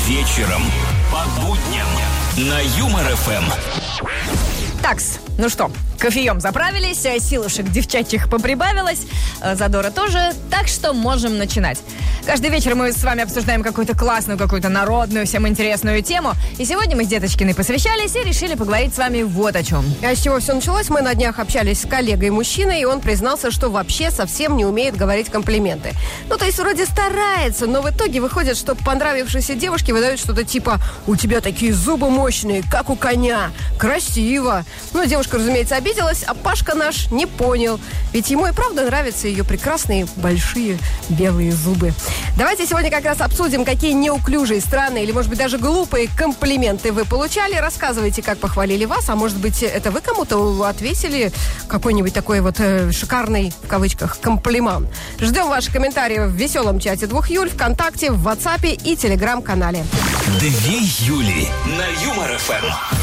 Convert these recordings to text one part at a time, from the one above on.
Вечером по будням на Юмор ФМ. Такс, ну что, кофеем заправились, силушек девчачьих поприбавилось, задора тоже, так что можем начинать. Каждый вечер мы с вами обсуждаем какую-то классную, какую-то народную, всем интересную тему. И сегодня мы с Деточкиной посовещались и решили поговорить с вами вот о чем. А с чего все началось? Мы на днях общались с коллегой-мужчиной, и он признался, что вообще совсем не умеет говорить комплименты. Ну, то есть вроде старается, но в итоге выходит, что понравившейся девушке выдают что-то типа «У тебя такие зубы мощные, как у коня, красиво». Ну, девушка, разумеется, обиделась, а Пашка наш не понял. Ведь ему и правда нравятся ее прекрасные большие белые зубы. Давайте сегодня как раз обсудим, какие неуклюжие, странные или, может быть, даже глупые комплименты вы получали. Рассказывайте, как похвалили вас, а может быть, это вы кому-то ответили какой-нибудь такой вот шикарный, в кавычках, комплимент. Ждем ваши комментарии в веселом чате 2 Юль, ВКонтакте, в WhatsApp и Телеграм-канале. 2 Юли на Юмор ФМ.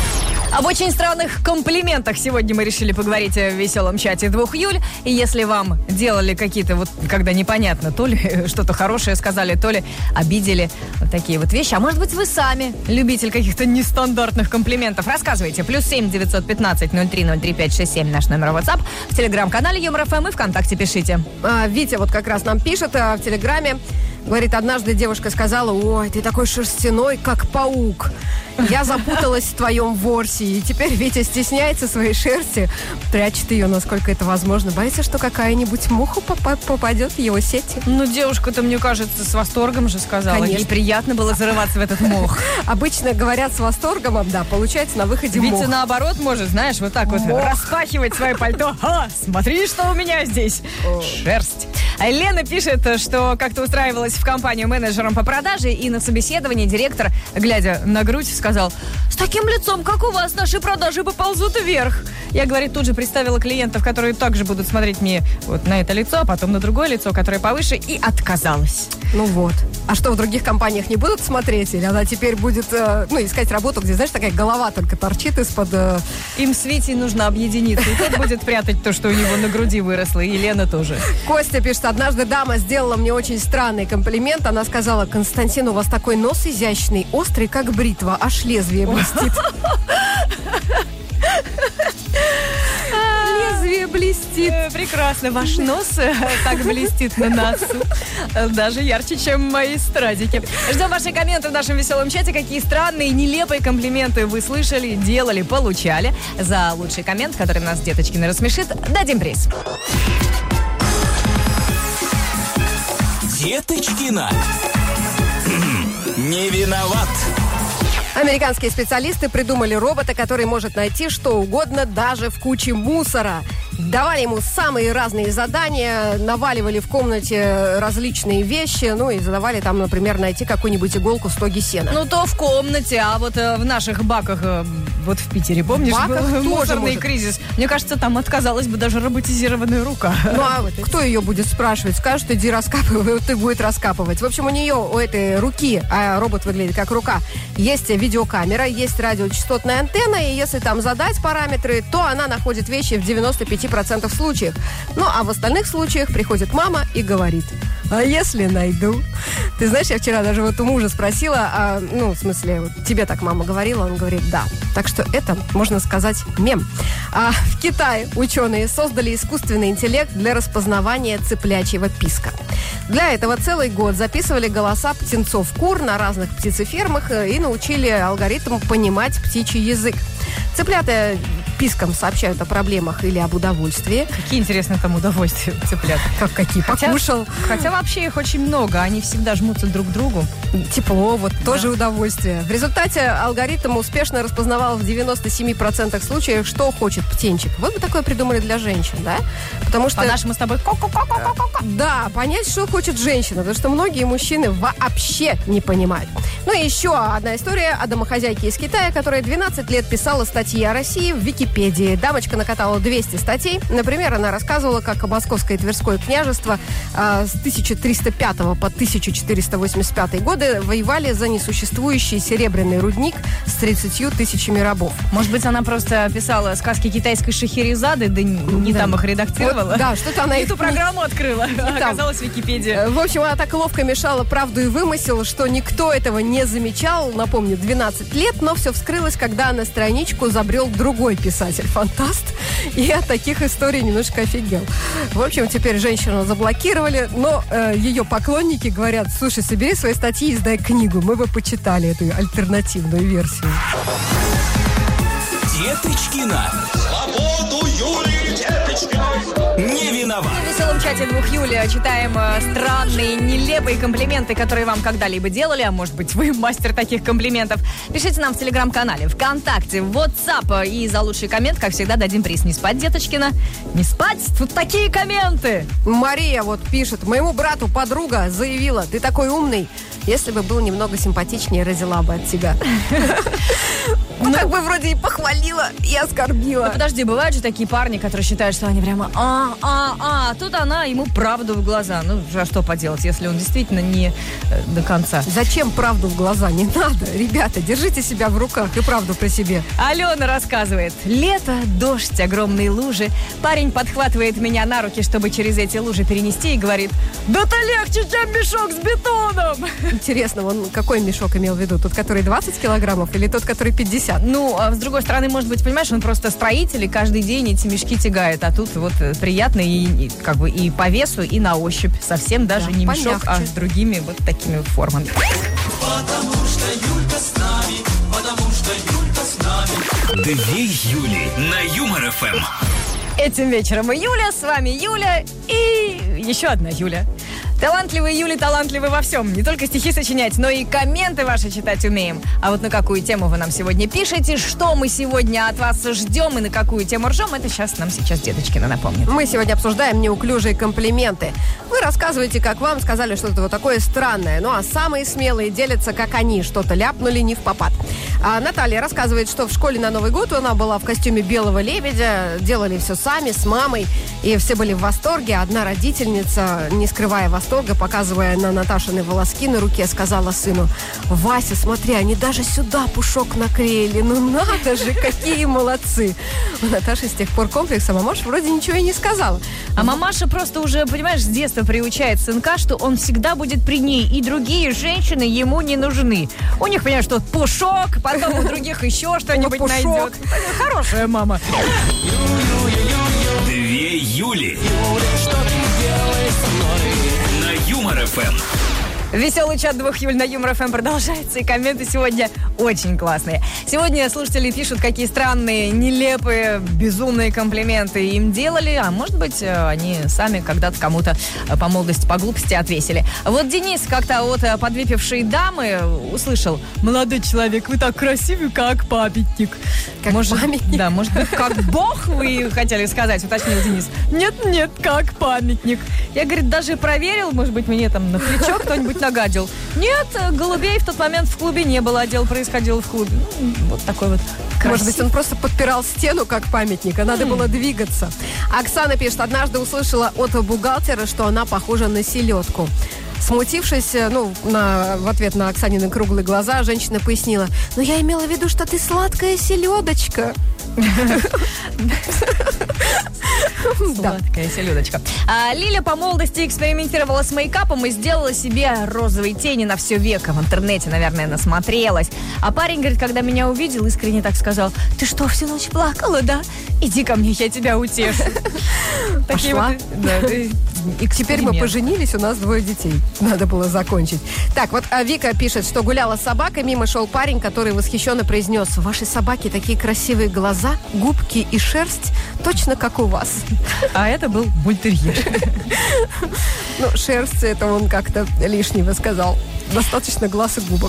Об очень странных комплиментах сегодня мы решили поговорить в веселом чате 2 Юль. И если вам делали какие-то вот, когда непонятно, то ли что-то хорошее сказали, то ли обидели, вот такие вот вещи. А может быть, вы сами любитель каких-то нестандартных комплиментов. Рассказывайте. +7 915 03 03 567 наш номер WhatsApp. В Телеграм-канале Юмор ФМ и ВКонтакте пишите. Витя вот как раз нам пишет в Телеграме. Говорит, однажды девушка сказала: «Ой, ты такой шерстяной, как паук. Я запуталась в твоем ворсе». И теперь Витя стесняется своей шерсти, прячет ее, насколько это возможно. Боится, что какая-нибудь муха попадет в его сети. Ну, девушка-то, мне кажется, с восторгом же сказала. Конечно. Ей приятно было зарываться в этот мох. Обычно говорят с восторгом, да, получается на выходе мох. Витя наоборот может, знаешь, вот так вот распахивать свое пальто. Смотри, что у меня здесь. Шерсть. А Лена пишет, что как-то устраивалась в компанию менеджером по продаже, и на собеседовании директор, глядя на грудь, сказал: «С таким лицом, как у вас, наши продажи поползут вверх». Я, говорит, тут же представила клиентов, которые также будут смотреть мне вот на это лицо, а потом на другое лицо, которое повыше, и отказалась. Ну вот. А что, в других компаниях не будут смотреть? Или она теперь будет, искать работу, где, знаешь, такая голова только торчит из-под... Им с Витей нужно объединиться. И тот будет прятать то, что у него на груди выросло. И Лена тоже. Костя пишет: однажды дама сделала мне очень странный комплимент. Она сказала: «Константин, у вас такой нос изящный, острый, как бритва, аж лезвие блестит». Лезвие блестит. Прекрасно. Ваш нос так блестит на носу. Даже ярче, чем мои страдики. Ждем ваши комменты в нашем веселом чате. Какие странные, нелепые комплименты вы слышали, делали, получали. За лучший коммент, который нас Деточкина рассмешит, дадим приз. Деточкина. Не виноват. Американские специалисты придумали робота, который может найти что угодно даже в куче мусора. Давали ему самые разные задания, наваливали в комнате различные вещи, и задавали там, например, найти какую-нибудь иголку в стоге сена. Ну, то в комнате, а вот в наших баках, вот в Питере, помнишь, был мусорный кризис. Мне кажется, там отказалась бы даже роботизированная рука. Ну, а кто ее будет спрашивать? Скажет: иди раскапывай, ты будет раскапывать. В общем, у этой руки, а робот выглядит как рука, есть видеокамера, есть радиочастотная антенна, и если там задать параметры, то она находит вещи в 95% случаев. Ну, а в остальных случаях приходит мама и говорит: «А если найду?» Ты знаешь, я вчера даже вот у мужа спросила, в смысле, тебе так мама говорила? Он говорит: да. Так что это, можно сказать, мем. В Китае ученые создали искусственный интеллект для распознавания цыплячьего писка. Для этого целый год записывали голоса птенцов-кур на разных птицефермах и научили алгоритм понимать птичий язык. Цыплята писком сообщают о проблемах или об удовольствии. Какие интересные там удовольствия цыплят. Как какие? Покушал. Хотя вообще их очень много, они всегда жмутся друг к другу. Тепло, тоже удовольствие. В результате алгоритм успешно распознавал в 97% случаев, что хочет птенчик. Вот бы такое придумали для женщин, да? Потому что... По-нашему с тобой ко-ко-ко-ко-ко-ко. Да, понять, что хочет женщина, потому что многие мужчины вообще не понимают. Ну и еще одна история о домохозяйке из Китая, которая 12 лет писала статьи о России в Википедии. Википедии. Дамочка накатала 200 статей. Например, она рассказывала, как Московское и Тверское княжество с 1305 по 1485 годы воевали за несуществующий серебряный рудник с 30 тысячами рабов. Может быть, она просто писала сказки китайской Шахерезады, да не там их редактировала? Вот, да, что-то она... Эту программу открыла, оказалась Википедия. В общем, она так ловко мешала правду и вымысел, что никто этого не замечал. Напомню, 12 лет, но все вскрылось, когда на страничку забрел другой писатель-фантаст. И от таких историй немножко офигел. В общем, теперь женщину заблокировали, но ее поклонники говорят: слушай, собери свои статьи и издай книгу. Мы бы почитали эту альтернативную версию. Деточкина. Свободу Юлии Деточкиной. Не виноват. В веселом чате 2 Юли читаем странные, нелепые комплименты, которые вам когда-либо делали, а может быть, вы мастер таких комплиментов. Пишите нам в Телеграм-канале, ВКонтакте, в WhatsApp, и за лучший коммент, как всегда, дадим приз. Не спать, Деточкина, не спать, тут такие комменты. Мария вот пишет: моему брату подруга заявила: ты такой умный, если бы был немного симпатичнее, родила бы от тебя. Ну, как бы вроде и похвалила, и оскорбила. Ну, подожди, бывают же такие парни, которые считают, что они прямо тут она ему правду в глаза. Ну, а что поделать, если он действительно не до конца. Зачем правду в глаза? Не надо. Ребята, держите себя в руках и правду при себе. Алена рассказывает. Лето, дождь, огромные лужи. Парень подхватывает меня на руки, чтобы через эти лужи перенести, и говорит: да ты легче, чем мешок с бетоном. Интересно, он какой мешок имел в виду? Тот, который 20 килограммов или тот, который 50? Ну, а с другой стороны, может быть, понимаешь, он просто строитель и каждый день эти мешки тягает. А тут вот приятно и как бы и по весу, и на ощупь. Совсем даже не мешок, а с другими вот такими вот формами. Потому что Юлька с нами, потому что Юлька с нами. 2 Юли на Юмор ФМ. Этим вечером и Юля, с вами Юля и еще одна Юля. Талантливые Юли талантливы во всем. Не только стихи сочинять, но и комменты ваши читать умеем. А вот на какую тему вы нам сегодня пишете, что мы сегодня от вас ждем и на какую тему ржем, это нам сейчас Деточкина напомнит. Мы сегодня обсуждаем неуклюжие комплименты. Вы рассказываете, как вам сказали что-то вот такое странное. Ну а самые смелые делятся, как они что-то ляпнули не впопад. А Наталья рассказывает, что в школе на Новый год она была в костюме белого лебедя. Делали все сами, с мамой. И все были в восторге. Одна родительница, не скрывая восторга, показывая на Наташины волоски на руке, сказала сыну: Вася, смотри, они даже сюда пушок наклеили. Ну надо же, какие молодцы. У Наташи с тех пор комплекс, а мамаша вроде ничего и не сказала. А мамаша просто уже, понимаешь, с детства приучает сынка, что он всегда будет при ней, и другие женщины ему не нужны. У них, понимаешь, что пушок, потом у других еще что-нибудь найдет. Хорошая мама. 2 Юли на Юмор ФМ. Веселый чат 2 Юль на Юмор ФМ продолжается, и комменты сегодня очень классные. Сегодня слушатели пишут, какие странные, нелепые, безумные комплименты им делали, а может быть, они сами когда-то кому-то по молодости, по глупости отвесили. Вот Денис как-то от подвыпившей дамы услышал: молодой человек, вы так красивый, как памятник. Как памятник? Да, может быть, как бог вы хотели сказать, уточнил Денис. Нет, как памятник. Я, говорит, даже проверил, может быть, мне там на плечо кто-нибудь нагадил. Нет, голубей в тот момент в клубе не было, а дело происходило в клубе. Вот такой вот красивый. Может быть, он просто подпирал стену, как памятник, а надо было двигаться. Оксана пишет: однажды услышала от бухгалтера, что она похожа на селедку. Смутившись, в ответ на Оксанины круглые глаза, женщина пояснила: ну, я имела в виду, что ты сладкая селедочка. Сладкая селедочка. Лиля по молодости экспериментировала с мейкапом и сделала себе розовые тени на все веко. В интернете, наверное, насмотрелась. А парень, говорит, когда меня увидел, искренне так сказал: ты что, всю ночь плакала, да? Иди ко мне, я тебя утешу. Пошла. И теперь мы поженились, у нас 2 детей. Надо было закончить. Так, вот Вика пишет, что гуляла с собакой, мимо шел парень, который восхищенно произнес: ваши собаки такие красивые глаза, губки и шерсть, точно как у вас. А это был бультерьер. Ну, шерсть, это он как-то лишнего сказал. Достаточно глаз и губок.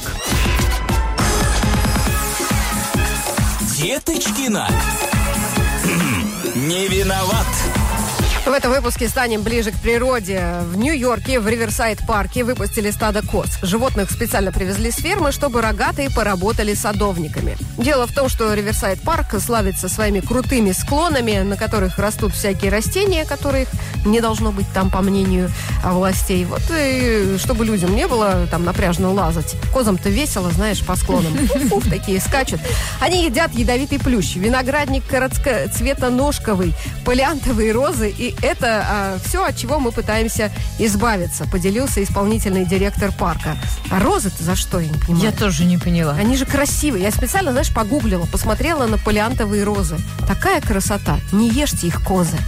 Деточкина. Не виноват. В этом выпуске станем ближе к природе. В Нью-Йорке в Риверсайд-парке выпустили стадо коз. Животных специально привезли с фермы, чтобы рогатые поработали садовниками. Дело в том, что Риверсайд-парк славится своими крутыми склонами, на которых растут всякие растения, которых не должно быть там, по мнению властей. Вот и чтобы людям не было там напряжно лазать. Козам-то весело, знаешь, по склонам. Фу, такие скачут. Они едят ядовитый плющ, виноградник цветоножковый, палеантовые розы. И это все, от чего мы пытаемся избавиться, поделился исполнительный директор парка. А розы-то за что, я не понимаю? Я тоже не поняла. Они же красивые. Я специально, знаешь, погуглила, посмотрела на палеантовые розы. Такая красота. Не ешьте их, козы.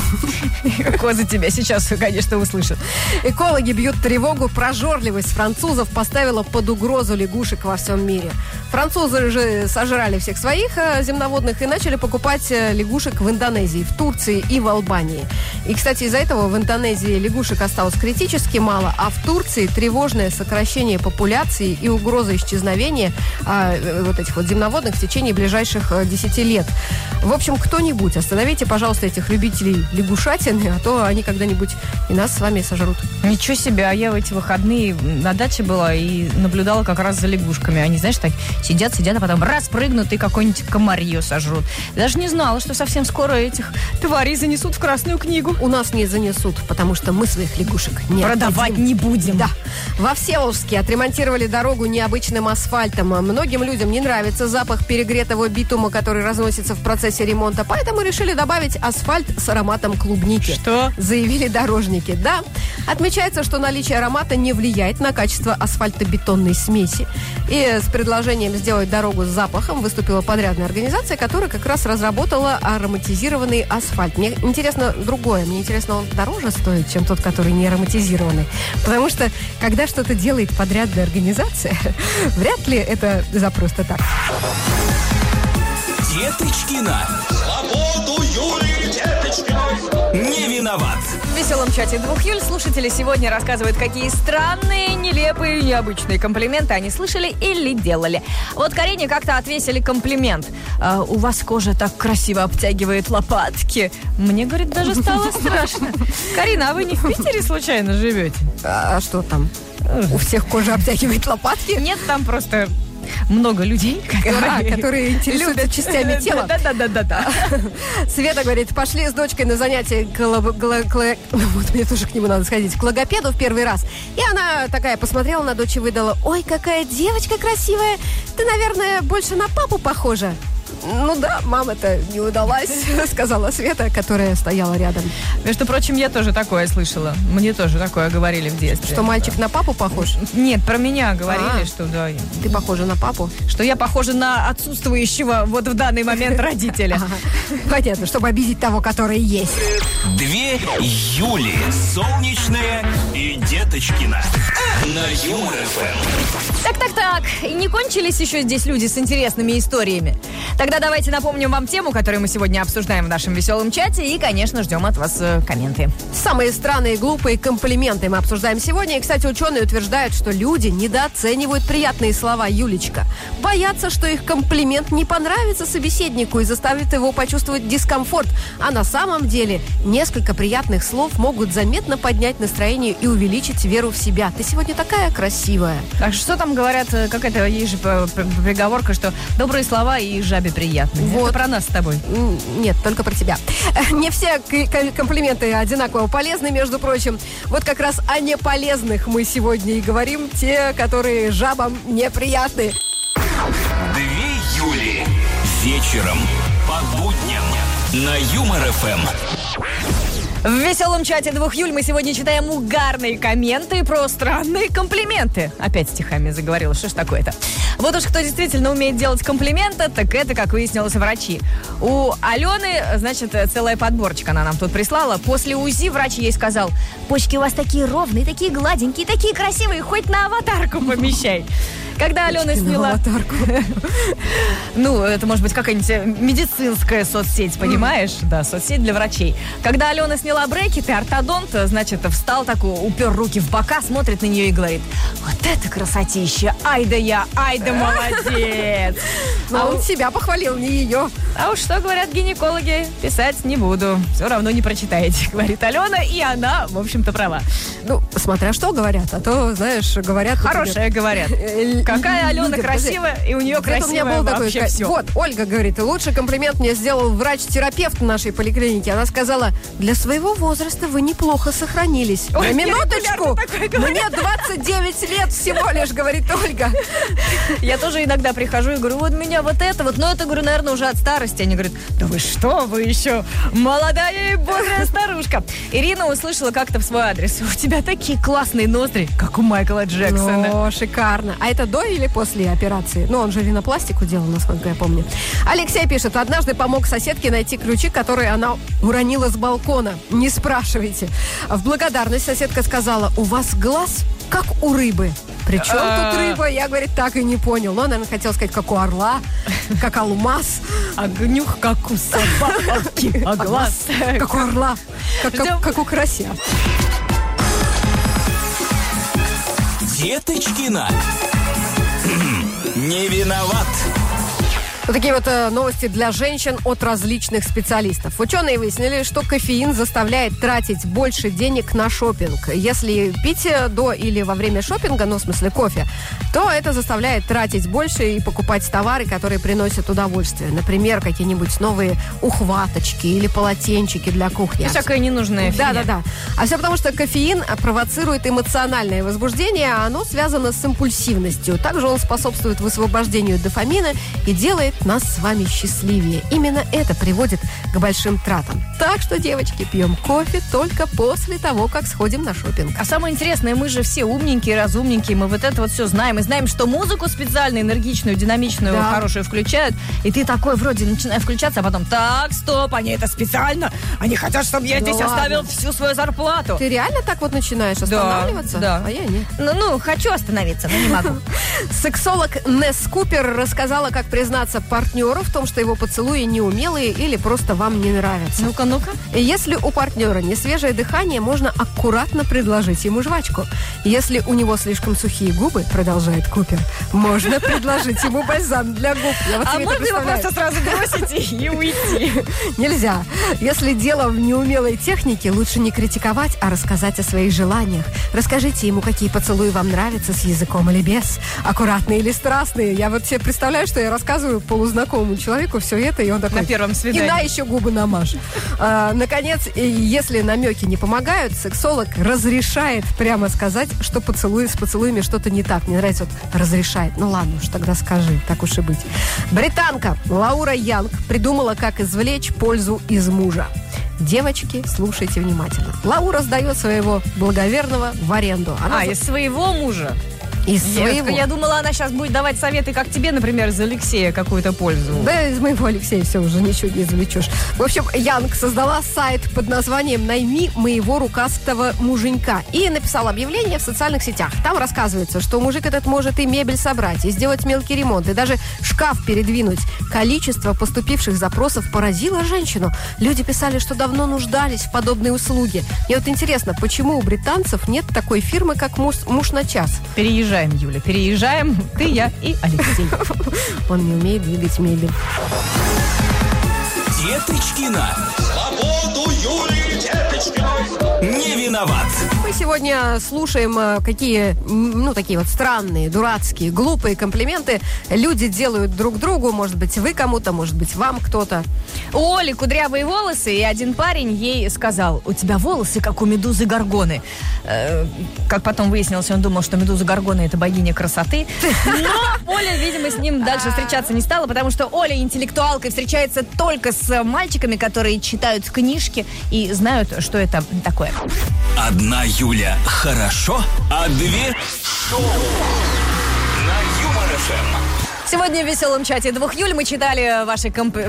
Козы тебя сейчас, конечно, услышат. Экологи бьют тревогу. Прожорливость французов поставила под угрозу лягушек во всем мире. Французы же сожрали всех своих земноводных и начали покупать лягушек в Индонезии, в Турции и в Албании. И, кстати, из-за этого в Индонезии лягушек осталось критически мало, а в Турции тревожное сокращение популяции и угроза исчезновения вот этих вот земноводных в течение ближайших 10 лет. В общем, кто-нибудь, остановите, пожалуйста, этих любителей лягушатины, а то они когда-нибудь и нас с вами сожрут. Ничего себе, а я в эти выходные на даче была и наблюдала как раз за лягушками. Они, знаешь, так сидят, а потом раз прыгнут и какое-нибудь комарье сожрут. Даже не знала, что совсем скоро этих тварей занесут в Красную книгу. У нас не занесут, потому что мы своих лягушек не продавать отдадим. не будем. Да. Во Всеволожске отремонтировали дорогу необычным асфальтом. Многим людям не нравится запах перегретого битума, который разносится в процессе ремонта, поэтому решили добавить асфальт с ароматом клубники. Что? Заявили дорожники. Да. Отмечается, что наличие аромата не влияет на качество асфальтобетонной смеси. И с предложением сделать дорогу с запахом выступила подрядная организация, которая как раз разработала ароматизированный асфальт. Мне интересно другое. Мне интересно, он дороже стоит, чем тот, который не ароматизированный. Потому что, когда что-то делает подрядная организация, вряд ли это за просто так. Деточкина. Свободу Юлии Деточкиной. Не виноват. В веселом чате 2 Юль слушатели сегодня рассказывают, какие странные, нелепые, необычные комплименты они слышали или делали. Вот Карине как-то отвесили комплимент. У вас кожа так красиво обтягивает лопатки. Мне, говорит, даже стало страшно. Карина, а вы не в Питере случайно живете? А что там? У всех кожа обтягивает лопатки? Нет, там просто много людей, которые интересуются частями тела. Да. Света говорит, пошли с дочкой на занятия вот мне тоже к нему надо сходить, к логопеду в первый раз. И она такая посмотрела на дочь и выдала: ой, какая девочка красивая, ты, наверное, больше на папу похожа. Ну да, мама-то не удалась, сказала Света, которая стояла рядом. Между прочим, я тоже такое слышала. Мне тоже такое говорили в детстве. Что мальчик на папу похож? Нет, про меня говорили, что да. Ты похожа на папу? Что я похожа на отсутствующего вот в данный момент родителя. Понятно, чтобы обидеть того, который есть. 2 Юли. Солнечная и Деточкина. На Юмор ФМ. Так. И не кончились еще здесь люди с интересными историями? Тогда давайте напомним вам тему, которую мы сегодня обсуждаем в нашем веселом чате. И, конечно, ждем от вас комменты. Самые странные, глупые комплименты мы обсуждаем сегодня. И, кстати, ученые утверждают, что люди недооценивают приятные слова, Юлечка. Боятся, что их комплимент не понравится собеседнику и заставит его почувствовать дискомфорт. А на самом деле несколько приятных слов могут заметно поднять настроение и увеличить веру в себя. Ты сегодня такая красивая. Так что там говорят, какая-то есть же приговорка, что добрые слова и жабе приятные. Вот. Это про нас с тобой. Нет, только про тебя. Не все комплименты одинаково полезны, между прочим. Вот как раз о неполезных мы сегодня и говорим. Те, которые жабам неприятны. 2 Юли. Вечером по будням на Юмор ФМ. В веселом чате 2 Юль мы сегодня читаем угарные комменты про странные комплименты. Опять стихами заговорила, что ж такое-то. Вот уж кто действительно умеет делать комплименты, так это, как выяснилось, врачи. У Алены, значит, целая подборочка она нам тут прислала. После УЗИ врач ей сказал: почки у вас такие ровные, такие гладенькие, такие красивые, хоть на аватарку помещай. Когда Алена сняла... Ну, это может быть какая-нибудь медицинская соцсеть, понимаешь? Да, соцсеть для врачей. Когда Алена сняла брекеты, ортодонт, значит, встал такой, упер руки в бока, смотрит на нее и говорит: Вот это красотища! Ай да я, ай да молодец! Но он себя похвалил, не ее. А уж что говорят гинекологи, писать не буду. Все равно не прочитаете, говорит Алена, и она, в общем-то, права. Ну, смотря что говорят, а то, знаешь, говорят... Хорошее говорят. Какая Алена красивая, и у нее красивое вообще все. Вот, Ольга говорит, лучший комплимент мне сделал врач-терапевт нашей поликлиники. Она сказала, для своего возраста вы неплохо сохранились. Ой, на минуточку, мне 29 лет всего лишь, говорит Ольга. Я тоже иногда прихожу и говорю, вот меня вот это вот, но это, говорю, наверное, уже от старости. Они говорят, да вы что, вы еще молодая и бодрая старушка. Ирина услышала как-то в свой адрес, у тебя такие классные ноздри, как у Майкла Джексона. О, шикарно. А это до или после операции? Ну, он же ринопластику делал, насколько я помню. Алексей пишет, однажды помог соседке найти ключи, которые она уронила с балкона. Не спрашивайте. В благодарность соседка сказала, у вас глаз как у рыбы. Причем тут рыба? Я, говорит, так и не понял. Но, наверное, хотел сказать, как у орла, как алмаз. А нюх, как у собаки. А глаз, как у орла, как у карася. Деточкина. Не виноват. Вот такие вот новости для женщин от различных специалистов. Ученые выяснили, что кофеин заставляет тратить больше денег на шопинг. Если пить до или во время шопинга, ну, в смысле кофе, то это заставляет тратить больше и покупать товары, которые приносят удовольствие. Например, какие-нибудь новые ухваточки или полотенчики для кухни. Всякая ненужная фигня. Да. А все потому, что кофеин провоцирует эмоциональное возбуждение, а оно связано с импульсивностью. Также он способствует высвобождению дофамина и делает нас с вами счастливее. Именно это приводит к большим тратам. Так что, девочки, пьем кофе только после того, как сходим на шопинг. А самое интересное, мы же все умненькие, разумненькие, мы вот это вот все знаем. И знаем, что музыку специально энергичную, динамичную, хорошую включают. И ты такой вроде начинаешь включаться, а потом, так, стоп, они это специально. Они хотят, чтобы я здесь оставил всю свою зарплату. Ты реально так вот начинаешь останавливаться? Да. А я нет. Ну, хочу остановиться, но не могу. Сексолог Несс Купер рассказала, как признаться партнеру в том, что его поцелуи неумелые или просто вам не нравятся. Ну-ка. Если у партнера не свежее дыхание, можно аккуратно предложить ему жвачку. Если у него слишком сухие губы, продолжает Купер, можно предложить ему бальзам для губ. А можно его просто сразу бросить и уйти? Нельзя. Если дело в неумелой технике, лучше не критиковать, а рассказать о своих желаниях. Расскажите ему, какие поцелуи вам нравятся, с языком или без, аккуратные или страстные. Я вот себе представляю, что я рассказываю полузнакомому человеку все это, и он такой... На первом свидании. И на еще губы намажь. Наконец, если намеки не помогают, сексолог разрешает прямо сказать, что с поцелуями что-то не так. Мне нравится вот разрешает. Ну ладно уж, тогда скажи, так уж и быть. Британка Лаура Янг придумала, как извлечь пользу из мужа. Девочки, слушайте внимательно. Лаура сдает своего благоверного в аренду. Из своего мужа? Из своего. Я думала, она сейчас будет давать советы, как тебе, например, из Алексея какую-то пользу. Да, из моего Алексея все уже ничего не извлечешь. В общем, Янг создала сайт под названием «Найми моего рукастого муженька» и написала объявление в социальных сетях. Там рассказывается, что мужик этот может и мебель собрать, и сделать мелкий ремонт, и даже шкаф передвинуть. Количество поступивших запросов поразило женщину. Люди писали, что давно нуждались в подобной услуге. И вот интересно, почему у британцев нет такой фирмы, как «Муж на час»? Переезжаем, Юля, переезжаем. Ты, я и Алексей. Он не умеет двигать мебель. Деточкина. Свободу Юлии Деточкиной. Не виноват. Мы сегодня слушаем, какие, такие вот странные, дурацкие, глупые комплименты люди делают друг другу. Может быть, вы кому-то, может быть, вам кто-то. У Оли кудрявые волосы, и один парень ей сказал: у тебя волосы, как у медузы Горгоны. Как потом выяснилось, он думал, что медуза Горгона — это богиня красоты. Но Оля, видимо, с ним дальше встречаться не стала, потому что Оля интеллектуалкой встречается только с мальчиками, которые читают книжки и знают, что это такое. Одна Юля хорошо, а две шоу на Юмор ФМ. Сегодня в веселом чате 2 Юль мы читали ваши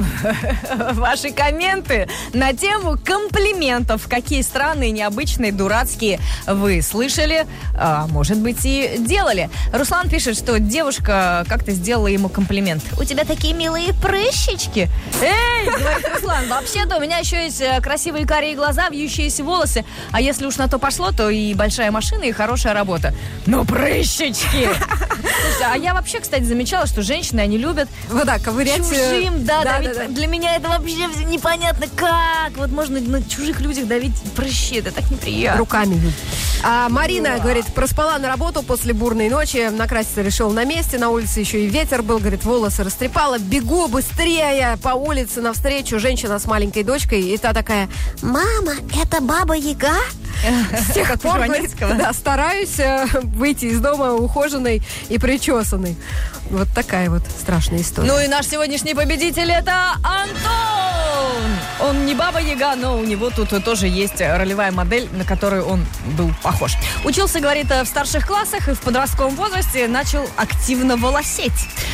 комменты на тему комплиментов. Какие странные, необычные, дурацкие вы слышали, а может быть и делали. Руслан пишет, что девушка как-то сделала ему комплимент. У тебя такие милые прыщички. Эй, говорит Руслан, вообще-то у меня еще есть красивые карие глаза, вьющиеся волосы. А если уж на то пошло, то и большая машина, и хорошая работа. Но прыщички! Слушайте, а я вообще, кстати, замечала, что женщины, они любят вот так ковырять. Чужим, да. Для меня это вообще непонятно, как. Вот можно на чужих людях давить прыщи, это так неприятно. Руками. А Марина, говорит, проспала на работу после бурной ночи, накраситься решил на месте, на улице еще и ветер был, говорит, волосы растрепала, бегу быстрее по улице навстречу, женщина с маленькой дочкой, и та такая: мама, это Баба Яга? С тех пор, говорит, да, стараюсь выйти из дома ухоженной и причесанной. Вот такая вот страшная история. Ну и наш сегодняшний победитель — это Антон! Он не Баба Яга, но у него тут тоже есть ролевая модель, на которую он был похож. Учился, говорит, в старших классах и в подростковом возрасте начал активно волосеть.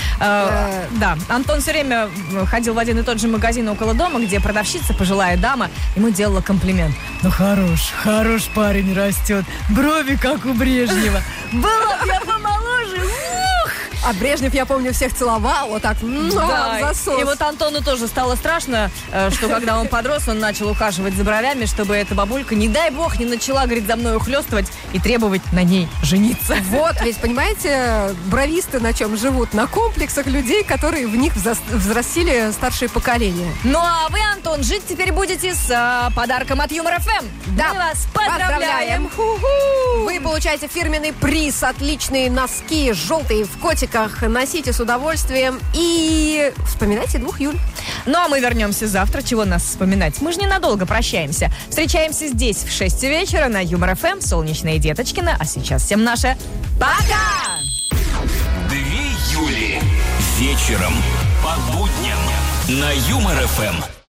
Да, Антон все время ходил в один и тот же магазин около дома, где продавщица, пожилая дама, ему делала комплимент. Ну хорош парень растет, брови как у Брежнева. Была бы я помоложе, А Брежнев, я помню, всех целовал, вот так, да, засос. И вот Антону тоже стало страшно, что когда он подрос, он начал ухаживать за бровями, чтобы эта бабулька, не дай бог, не начала, говорит, за мной ухлёстывать и требовать на ней жениться. Вот, ведь, понимаете, бровисты на чем живут? На комплексах людей, которые в них взрастили старшее поколение. Ну а вы, Антон, жить теперь будете с подарком от Юмор ФМ. Да, мы вас поздравляем. Вы получаете фирменный приз, отличные носки, желтые в котиках. Носите с удовольствием и вспоминайте 2 Юль. Ну а мы вернемся завтра. Чего нас вспоминать? Мы же ненадолго прощаемся. Встречаемся здесь в 6 вечера на Юмор ФМ. Солнечная Деточкина. А сейчас всем наше пока! 2 Юли. Вечером по будням на Юмор ФМ.